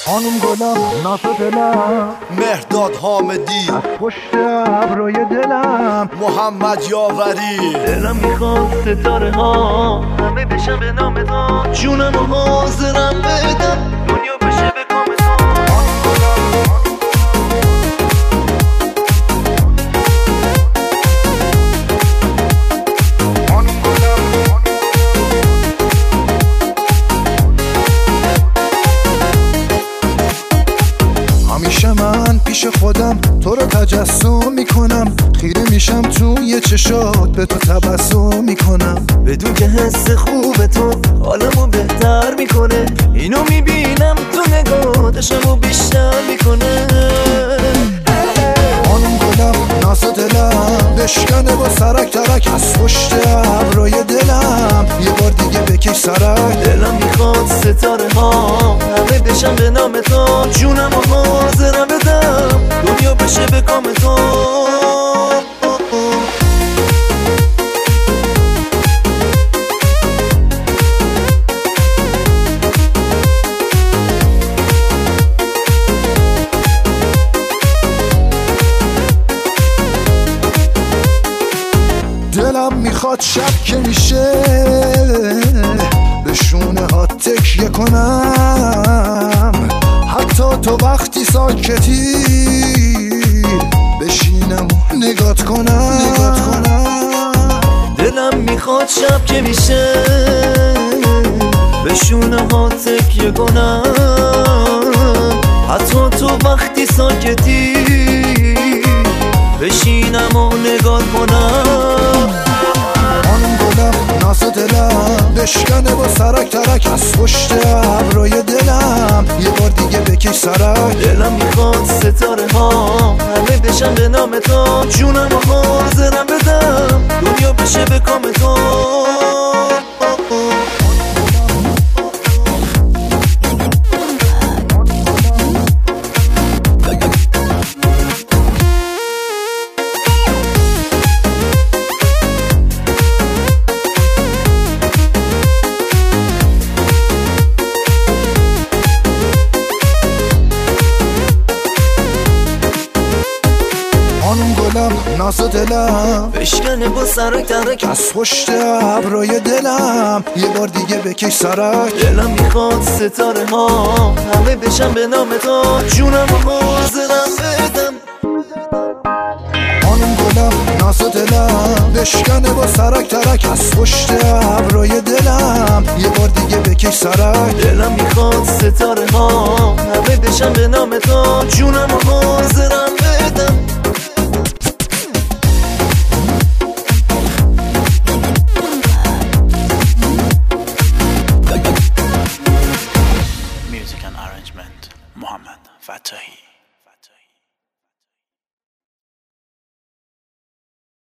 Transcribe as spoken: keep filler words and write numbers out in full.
خانم گلم ناز دلم مهرداد حامدی از پشت ابروی دلم محمد یاوری دلم میخواد ستاره ها همه بشن به نام تو جونم و حاضرم بدم دنیا بشه به کام تو همیشه من پیش خودم تو رو تجسم میکنم، خیره میشم توی چشات به تو تبسم میکنم، بدون که حس خوب تو حالمو بهتر میکنه. اینو میبینم تو نگاه دشمو بیشتر میکنه. خانم گلم ناز دلم بشکنه با سرک ترک از پشت ابروی دلم یه بار دیگه بکش سرک. دلم میخواد ستاره ها همه بشن به نام تو جونم و حاضرم بدم دنیا بشه به کام تو. دلم میخواد شب که میشه به شونه ها تکیه کنم، حتی تو وقتی ساکتی بشینم و نگات کنم, نگات کنم. دلم میخواد شب که میشه به شونه ها تکیه کنم، حتی تو وقتی ساکتی بشینم و نگات کنم. خانم گلم ناز دلم بشکنه با سرک ترک از پشت ابروی دلم یه بار دیگه بکش سرک. دلم میخواد ستاره ها همه بشن به نام تو جونم و حاضرم بدم دنیا بشه به کام تو. خانم گلم ناز دلم بشکنه با سرک ترک از پشت ابروی دلم یه بار دیگه بکش سرک. دلم میخواد ستاره ها همه بشن به نام تو جونم و حاضرم بدم. خانم گلم ناز دلم بشکنه با سرک ترک از پشت ابروی دلم یه بار دیگه بکش سرک. دلم میخواد ستاره ها همه بشن به نام تو جونم و حاضرم بدم. Music and arrangement Muhammad Fatahi.